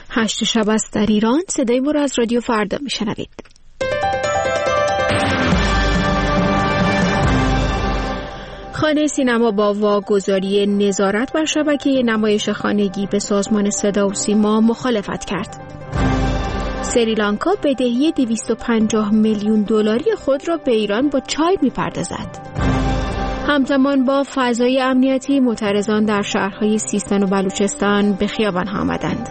8 شب است در ایران. صدای ما را از رادیو فردا میشنوید. خانه سینما با واگذاری نظارت بر شبکه نمایش خانگی به سازمان صدا و سیما مخالفت کرد. سریلانکا بدهی 250 میلیون دلاری خود را به ایران با چای می‌پردازد. همزمان با فضای امنیتی، معترضان در شهرهای سیستان و بلوچستان به خیابان آمدند.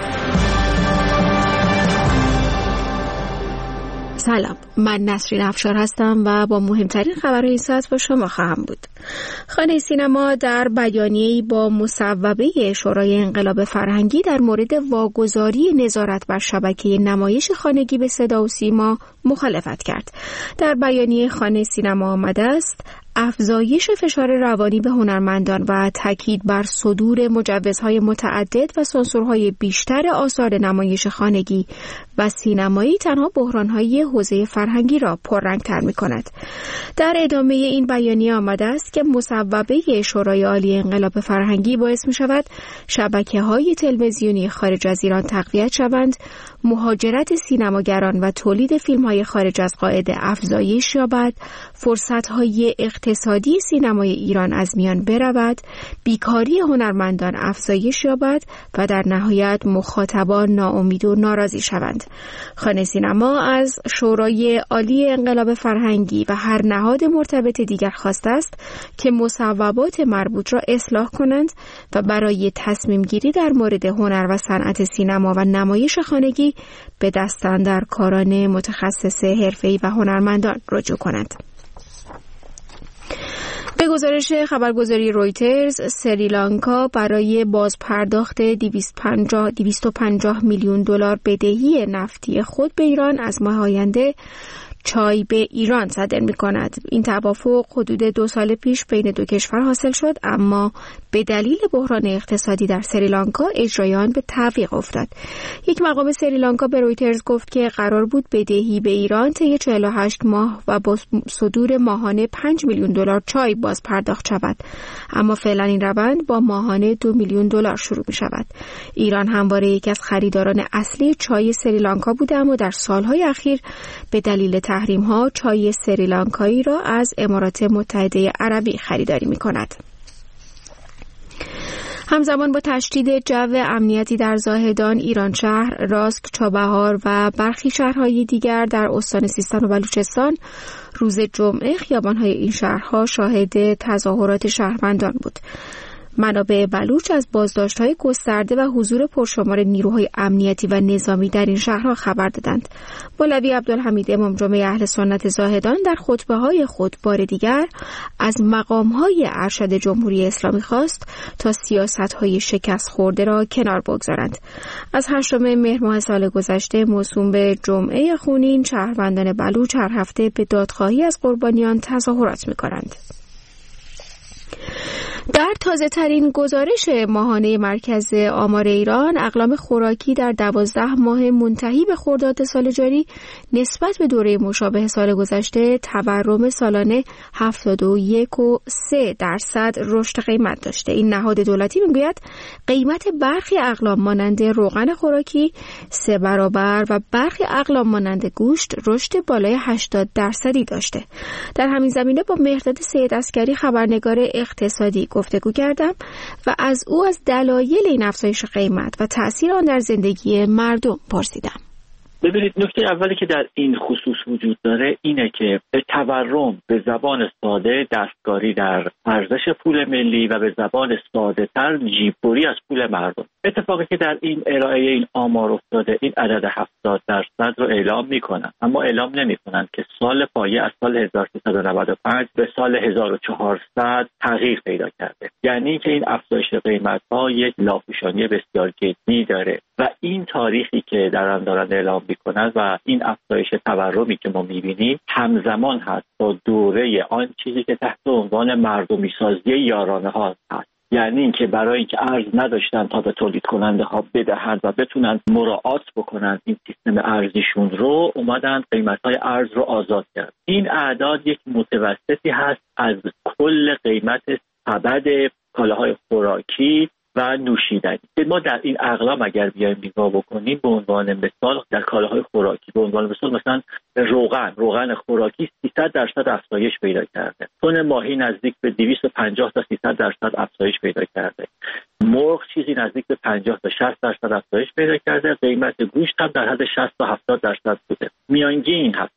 سلام، من نسرین افشار هستم و با مهمترین خبرهای این ساعت با شما خواهم بود. خانه سینما در بیانیه‌ای با مصوبه شورای انقلاب فرهنگی در مورد واگذاری نظارت بر شبکه نمایش خانگی به صدا و سیما مخالفت کرد. در بیانیه خانه سینما آمده است: افزایش فشار روانی به هنرمندان و تاکید بر صدور مجوزهای متعدد و سانسورهای بیشتر آثار نمایش خانگی و سینمایی تنها بحران‌های حوزه فرهنگی را پررنگ‌تر می‌کند. در ادامه این بیانیه آمده است که مصوبه شورای عالی انقلاب فرهنگی باعث می‌شود شبکه‌های تلویزیونی خارج از ایران تقویت شوند، مهاجرت سینماگران و تولید فیلم‌های خارج از قاعده افزایش یابد، فرصت‌های اقتصادی سینمای ایران از میان برود، بیکاری هنرمندان افزایش یابد و در نهایت مخاطبان ناامید و ناراضی شوند. خانه سینما از شورای عالی انقلاب فرهنگی و هر نهاد مرتبط دیگر خواسته است که مصوبات مربوط را اصلاح کنند و برای تصمیم گیری در مورد هنر و صنعت سینما و نمایش خانگی به دستاندرکاران متخصص حرفه‌ای و هنرمندان رجوع کنند. به گزارش خبرگزاری رویترز، سریلانکا برای بازپرداخت 250 میلیون دلار بدهی نفتی خود به ایران از ماه آینده چای به ایران صادر می‌کند. این توافق حدود 2 سال پیش بین دو کشور حاصل شد، اما به دلیل بحران اقتصادی در سریلانکا اجرای آن به تعویق افتاد. یک مقام سریلانکا به رویترز گفت که قرار بود بدهی به ایران طی 48 ماه و با صدور ماهانه 5 میلیون دلار چای باز پرداخت شود، اما فعلا این روند با ماهانه 2 میلیون دلار شروع می‌شود. ایران همواره یکی از خریداران اصلی چای سریلانکا بوده، اما در سال‌های اخیر به دلیل تحریم‌ها چای سریلانکایی را از امارات متحده عربی خریداری می‌کند. همزمان با تشدید جو امنیتی در زاهدان، ایران شهر، راسک، چابهار و برخی شهرهای دیگر در استان سیستان و بلوچستان روز جمعه خیابان‌های این شهرها شاهد تظاهرات شهروندان بود. منابع بلوچ از بازداشت‌های گسترده و حضور پرشمار نیروهای امنیتی و نظامی در این شهرها خبر دادند. مولوی عبدالحمید امام جمعه اهل سنت زاهدان در خطبه‌های خود بار دیگر از مقام‌های ارشد جمهوری اسلامی خواست تا سیاست‌های شکست خورده را کنار بگذارند. از 8 مهر ماه سال گذشته موسوم به جمعه خونین، شهروندان بلوچ هر هفته به دادخواهی از قربانیان تظاهرات می‌کنند. در تازه ترین گزارش ماهانه مرکز آمار ایران، اقلام خوراکی در 12 ماه منتهی به خرداد سال جاری نسبت به دوره مشابه سال گذشته تورم سالانه 71.3% رشد قیمت داشته. این نهاد دولتی میگوید قیمت برخی اقلام مانند روغن خوراکی 3 برابر و برخی اقلام مانند گوشت رشد بالای 80% داشته. در همین زمینه با مهرداد سید عسکری خبرنگار اقتصادی گفتگو کردم و از او از دلایل این افزایش قیمت و تأثیر آن در زندگی مردم پرسیدم. ببینید، نکته اولی که در این خصوص وجود داره اینه که تورم به زبان ساده دستکاری در ارزش پول ملی و به زبان ساده تر جیببری از پول مردم. اتفاقی که در این ارائه این آمار افتاده، این عدد 70% رو اعلام میکنن، اما اعلام نمیکنن که سال پایه از سال 1395 به سال 1400 تغییر پیدا کرده. یعنی که این افزایش قیمت‌ها یک لاپوشانی بسیار جدی داره و این تاریخی که دارن اعلام میکنن و این افزایش تورمی که ما میبینیم همزمان هست با دوره آن چیزی که تحت عنوان مردمی سازی یارانه ها هست. یعنی اینکه برای اینکه ارز نداشتن تا به تولید کننده ها بدهند و بتونن مراعات بکنن این سیستم ارزیشون رو، اومدن قیمت های ارز رو آزاد کرد. این اعداد یک متوسطی هست از کل قیمت سبد کالاهای خوراکی و نوشیدنی. ما در این اقلام اگر بیایم نگاه بکنیم به عنوان مثال در کالاهای خوراکی، به عنوان مثال مثلا روغن خوراکی 300% افزایش پیدا کرده. تن ماهی نزدیک به 250 تا 300% افزایش پیدا کرده. مرغ چیزی نزدیک به 50 تا 60% افزایش پیدا کرده. قیمت گوشت هم در حد 60 تا 70% بوده. میانگین 70%.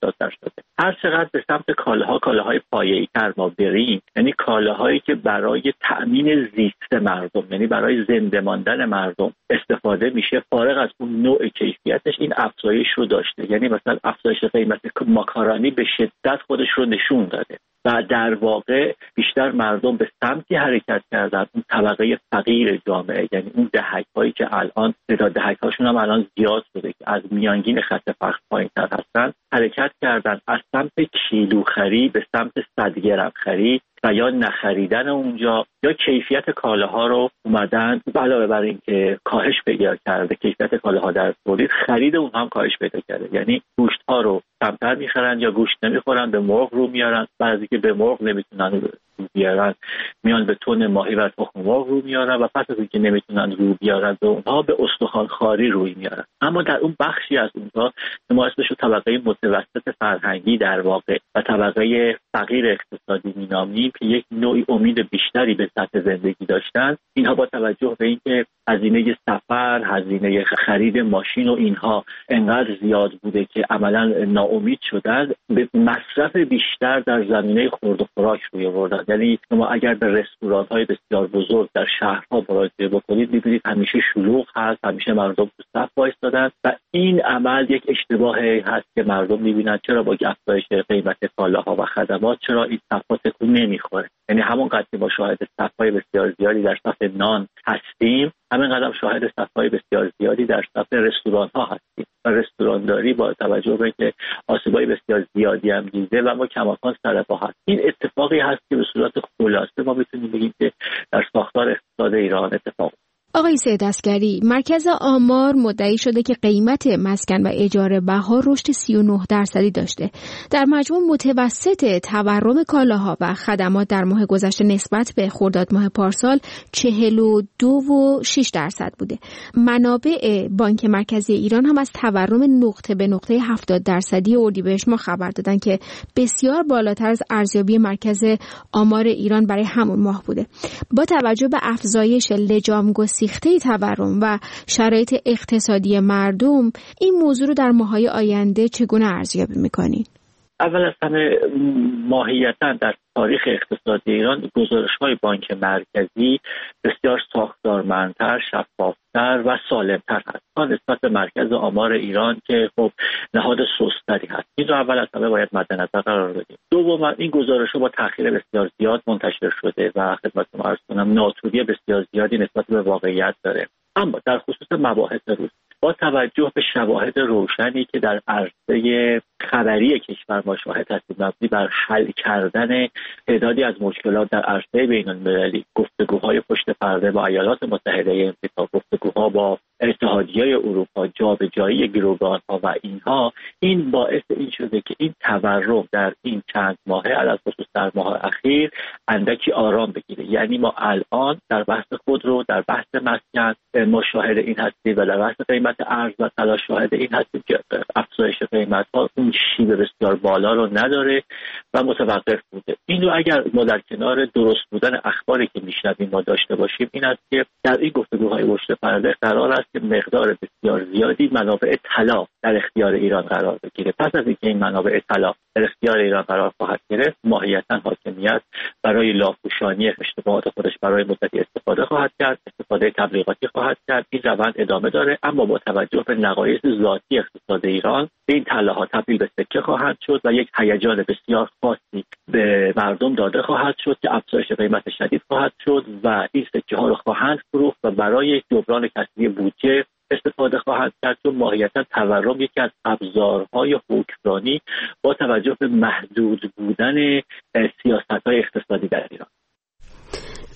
هر چقدر به سمت کالاهای پایه‌ای‌تر ما بریم، یعنی کالاهایی که برای تأمین زیست مردم، یعنی برای زنده ماندن مردم استفاده میشه، فارغ از اون نوع کیفیتش این افزایش رو داشته. یعنی مثلا افزایش قیمت ماکارونی به شدت خودش رو نشون داده و در واقع بیشتر مردم به سمتی حرکت کردن، اون طبقه فقیر جامعه، یعنی اون دهک‌هایی که الان تعداد دهک‌هاشون هم الان زیاد شده که از میانگین خط فقر پایین‌تر هستن، حرکت کردن از سمت کیلوخری به سمت 100 گرم خری و یا نخریدن اونجا یا کیفیت کالاها رو اومدن علاوه بر این که کاهش پیدا کرده کیفیت کالاها در تولید، خرید اونها هم کاهش پیدا کرده. یعنی گوشت ها رو کمتر میخرن یا گوشت نمیخورن، به مرغ رو میارن، بعضی که به مرغ نمیتونن رو بیارن میان به تن ماهی و تخم مرغ رو میارن و پس از اینکه نمیتونن رو بیارن به اونها به استخوان خاری روی میارن. اما در اون بخشی از اونها که ما اسمش رو طبقه متوسط فرهنگی در واقع و طبقه فقیر اقتصادی مینامیم که یک نوعی امید بیشتری به سطح زندگی داشتن، اینها با توجه به اینکه هزینه سفر، هزینه خرید ماشین و اینها انقدر زیاد بوده که عملاً ناامید شدن، به مصرف بیشتر در زمینه خورد و خوراک روی آوردن. یعنی شما اگر به رستوران‌های بسیار بزرگ در شهرها مراجعه بکنید می‌بینید همیشه شلوغ هست، همیشه مردم تو صف وایسادن و این عمل یک اشتباهی هست که مردم می‌بینن چرا با افزایش قیمت کالاها و خدمات چرا این صف‌ها تکون نمی‌خوره. یعنی همونقدر که ما شاهد صف‌های بسیار زیادی در صف نان هستیم، همین قدم شاهد صف‌های بسیار زیادی در صف رستوران‌ها هستیم و رستورانداری با توجه به اینکه آسیب‌های بسیار زیادی هم دیده و ما کماکان سرپا هست. این اتفاقی هست که به صورت خلاصه ما میتونیم بگیم که در ساختار اقتصاد ایران اتفاق. آقای سید عسگری، مرکز آمار مدعی شده که قیمت مسکن و اجاره بها رشد 39% داشته. در مجموع متوسط تورم کالاها و خدمات در ماه گذشته نسبت به خرداد ماه پارسال 42.6% بوده. منابع بانک مرکزی ایران هم از تورم نقطه به نقطه 70% اردیبهشت ما خبر دادن که بسیار بالاتر از ارزیابی مرکز آمار ایران برای همون ماه بوده. با توجه به افزایش لجام سیخته تورم و شرایط اقتصادی مردم، این موضوع رو در ماه‌های آینده چگونه ارزیابی می‌کنید؟ اول از همه ماهیتاً در تاریخ اقتصادی ایران گزارش‌های بانک مرکزی بسیار ساختارمندتر، شفاف‌تر و سالم‌تر هست تا نسبت به مرکز آمار ایران که خب نهاد سست‌تری هست. این رو اول از همه باید مد نظر قرار بدیم. دوما این گزارش‌ها با تأخیر بسیار زیاد منتشر شده و خدمتتون عرض کنم ناتوری بسیار زیادی نسبت به واقعیت داره. اما در خصوص مباحث روز با توجه به شواهد روشنی که در عرصه خبری کشور ما شاهد هستیم مبنی بر حل کردن تعدادی از مشکلات در عرصه بین‌المللی، گفتگوهای پشت پرده با ایالات متحده آمریکا، گفتگوها با اتحادیه اروپا، جابجایی گروگان‌ها و اینها، این باعث این شده که این تورم در این چند ماهه علاوه خصوص در ماه اخیر اندکی آرام بگیره. یعنی ما الان در بحث خودرو، در بحث مسکن ما شاهد این هستیم و در بحث قیمت ارز و طلا شاهد این هستیم که افزایش قیمت‌ها اون شیب بسیار بالا رو نداره و متوقف بوده. این رو اگر ما در کنار درست بودن اخباری که میشنویم ما داشته باشیم، این است که در این گفتگوهای پشت پرده قرار است که مقدار بسیار زیادی منابع طلا در اختیار ایران قرار بگیره. پس از اینکه این منابع طلا در اختیار ایران قرار خواهد گرفت، ماهیتاً حاکمیت برای لاپوشانی اشتباهات خودش برای مدتی استفاده خواهد کرد، استفاده تبلیغاتی خواهد کرد. این روند ادامه داره، اما با توجه به نقایص ذاتی اقتصاد ایران این طلاها تبدیل به سکه خواهند شد و یک هیجان بسیار خاصی به مردم داده خواهد شد که افزایش قیمت شدید خواهد شد و این سکه ها رو خواهند فروخت و برای جبران کسری بودجه استفاده خواهد کرد. چون ماهیتا تورم یکی از ابزارهای حکمرانی با توجه به محدود بودن سیاست‌های اقتصادی در ایران.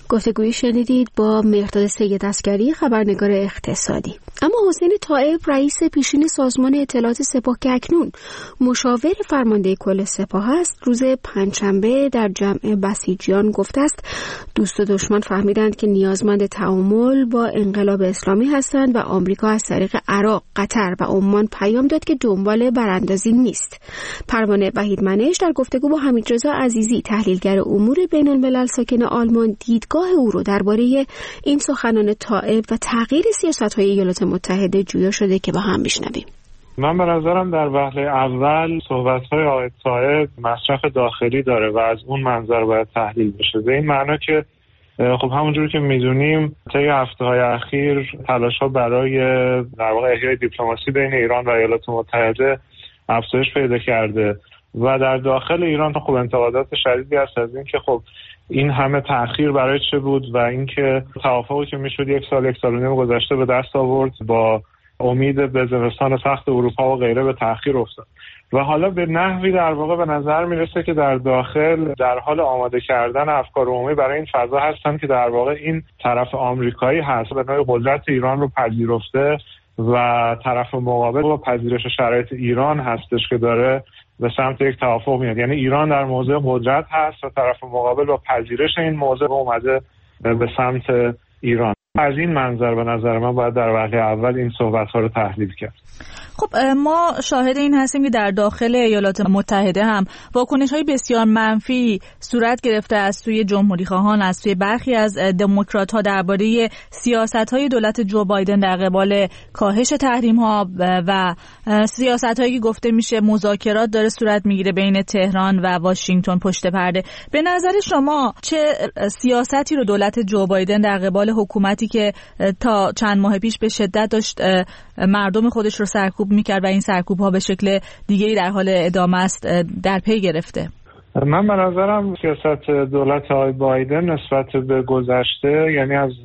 گفتگویی شنیدید با مهرداد سید عسگری، خبرنگار اقتصادی. اما حسین طائب، رئیس پیشین سازمان اطلاعات سپاه که اکنون مشاور فرمانده کل سپاه است، روز پنجشنبه در جمع بسیجیان گفته است دوست و دشمن فهمیدند که نیازمند تعامل با انقلاب اسلامی هستند و آمریکا از طریق عراق، قطر و عمان پیام داد که دنبال براندازی نیست. پروانه وحیدمنش در گفتگو با حمیدرضا عزیزی، تحلیلگر امور بین الملل ساکن آلمان، دیدگاه او رو درباره این سخنان طائب و تغییر سیاست‌های ایالات متحده جویا شده که با هم میشنویم. من به نظرم در وهله اول صحبت‌های آقای طائب مصرف داخلی داره و از اون منظر باید تحلیل بشه. به این معنی که خب همونجوری که میدونیم طی هفته‌های اخیر تلاش‌ها برای در واقع احیای دیپلماسی بین ایران و ایالات متحده افزایش پیدا کرده و در داخل ایران خب انتقادات شدیدی هست از این که خب این همه تأخیر برای چه بود و اینکه توافقی که میشد یک سال و نیم گذشته به دست آورد با امید به زمستان سخت اروپا و غیره به تأخیر افتاد و حالا به نحوی در واقع به نظر میرسه که در داخل در حال آماده کردن افکار عمومی برای این فضا هستن که در واقع این طرف آمریکایی هست به نوعی قدرت ایران رو پذیرفته و طرف مقابل با پذیرش شرایط ایران هستش که داره به سمت یک توافق میاد. یعنی ایران در موضع قدرت هست و طرف مقابل با پذیرش این موضع اومده به سمت ایران. از این منظر به نظر من باید در وهله اول این صحبت‌ها رو تحلیل کرد. خب ما شاهد این هستیم که در داخل ایالات متحده هم واکنش‌های بسیار منفی صورت گرفته از سوی جمهوری‌خواهان، از سوی برخی از دموکرات‌ها درباره سیاست‌های دولت جو بایدن در قبال کاهش تحریم‌ها و سیاست‌هایی که گفته میشه مذاکرات داره صورت میگیره بین تهران و واشنگتن پشت پرده. به نظر شما چه سیاستی رو دولت جو بایدن در قبال حکومتی که تا چند ماه پیش به شدت داشت مردم خودش رو سرکوب میکرد و این سرکوب ها به شکل دیگری در حال ادامه است در پی گرفته؟ من به نظرم سیاست دولت آقای بایدن نسبت به گذشته، یعنی از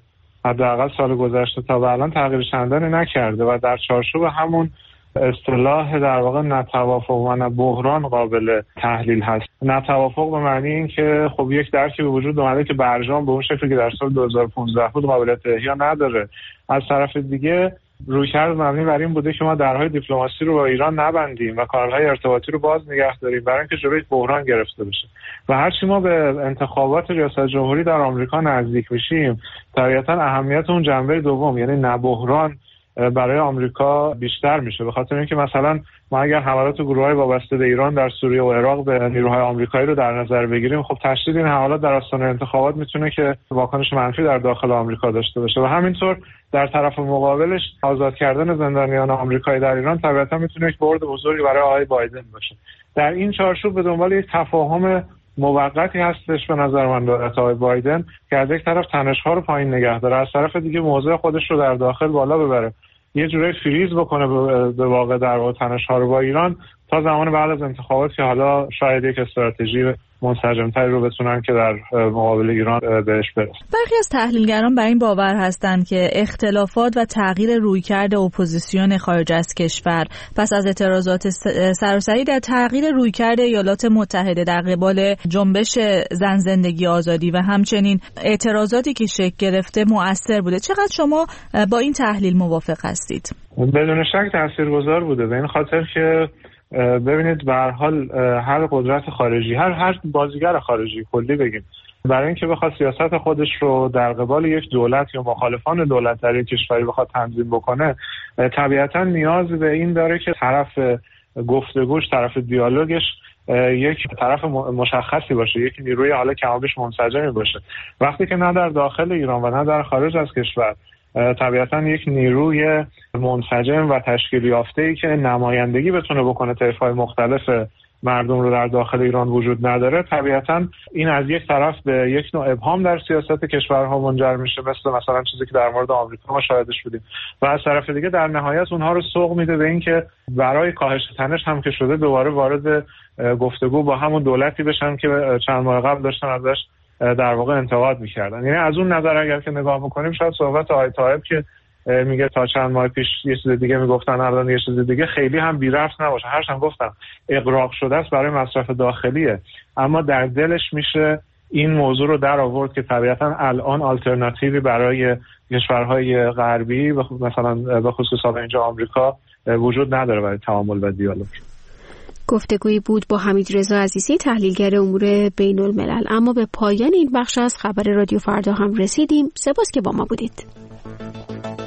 حداقل سال گذشته تا به الان تغییر چندانی نکرده و در چارچوب همون اصطلاح در واقع نتوافق و نه بحران قابل تحلیل هست. نتوافق به معنی این که خب یک درکی به وجود اومده که برجام به اون شکلی که در سال 2015 بود قابلیت احیا نداره. از طرف دیگه رویکرد مبنی بر این بوده که ما درهای دیپلماسی رو با ایران نبندیم و کانال‌های ارتباطی رو باز نگه داریم برای اینکه جلوی بحران گرفته بشه. و هرچی ما به انتخابات ریاست جمهوری در آمریکا نزدیک میشیم، طبیعتاً اهمیت اون جنبه دوم یعنی نه بحران برای آمریکا بیشتر میشه، به خاطر اینکه مثلا ما اگر حملات گروه‌های وابسته به ایران در سوریه و عراق به نیروهای آمریکایی رو در نظر بگیریم، خب تشدید این حملات در آستانه انتخابات میتونه که واکنش منفی در داخل آمریکا داشته باشه و همینطور در طرف مقابلش آزاد کردن زندانیان آمریکایی در ایران طبیعتا میتونه یک برد بزرگی برای آقای بایدن باشه. در این چارچوب به دنبال یک تفاهم موقتی هستش به نظر من دولت آقای بایدن که از یک طرف تنش‌ها رو پایین نگه داره، از طرف دیگه موضع خودش رو در داخل بالا ببره، یه جوری فریز بکنه به واقع در واقع تنش‌ها رو با ایران تا زمان بعد از انتخابات که حالا شاید یک استراتژی منسجم‌تری رو بتونن که در مقابل ایران بهش برسن. برخی از تحلیلگران بر این باور هستند که اختلافات و تغییر رویکرد اپوزیسیون خارج از کشور پس از اعتراضات سراسری در تغییر رویکرد ایالات متحده در قبال جنبش زن زندگی آزادی و همچنین اعتراضاتی که شکل گرفته مؤثر بوده. چقدر شما با این تحلیل موافق هستید؟ بدون شک تاثیرگذار بوده، به این خاطر که ببینید به هر حال هر قدرت خارجی، هر بازیگر خارجی کلی بگیم، برای اینکه بخواد سیاست خودش رو در قبال یک دولت یا مخالفان دولت در یک کشوری بخواد تنظیم بکنه، طبیعتا نیاز به این داره که طرف گفتگوش، طرف دیالوگش یک طرف مشخصی باشه، یک نیروی حالا کمابیش منسجمی باشه. وقتی که نه در داخل ایران و نه در خارج از کشور طبیعتا یک نیروی منسجم و تشکیل یافته‌ای که نمایندگی بتونه بکنه طیف‌های مختلف مردم رو در داخل ایران وجود نداره، طبیعتا این از یک طرف به یک نوع ابهام در سیاست کشورها منجر میشه، مثلا چیزی که در مورد آمریکا ما شاهدش بودیم، و از طرف دیگه در نهایت اونها رو سوق میده به اینکه برای کاهش تنش هم که شده دوباره وارد گفتگو با همون دولتی بشن که چند ماه قبل داشتن ازش در واقع انتقاد میکردن. یعنی از اون نظر اگر که نگاه بکنیم شاید صحبت آقای طائب که میگه تا چند ماه پیش یه چیز دیگه میگفتن الان یه چیز دیگه خیلی هم بی ربط نباشه. هرچند گفتم اغراق شده است برای مصرف داخلیه، اما در دلش میشه این موضوع رو در آورد که طبیعتا الان آلترناتیوی برای کشورهای غربی و مثلا به خصوص اینجا آمریکا وجود نداره برای تعامل و دیالوگ. گفتگویی بود با حمیدرضا عزیزی، تحلیلگر امور بین الملل. اما به پایان این بخش از خبر رادیو فردا هم رسیدیم. سپاس که با ما بودید.